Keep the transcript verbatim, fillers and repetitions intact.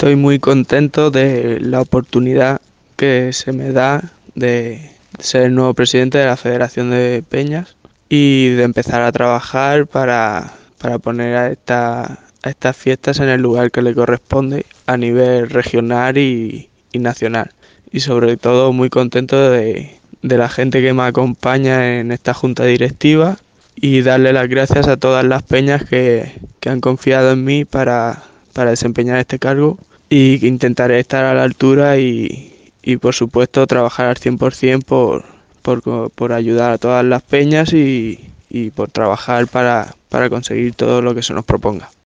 Estoy muy contento de la oportunidad que se me da de ser el nuevo presidente de la Federación de Peñas y de empezar a trabajar para, para poner a, esta- a estas fiestas en el lugar que le corresponde a nivel regional y, y nacional. Y sobre todo muy contento de, de la gente que me acompaña en esta junta directiva y darle las gracias a todas las peñas que, que han confiado en mí para, para desempeñar este cargo y que intentaré estar a la altura y, y por supuesto trabajar al cien por ciento por, por, co- por ayudar a todas las peñas y, y por trabajar para, para conseguir todo lo que se nos proponga.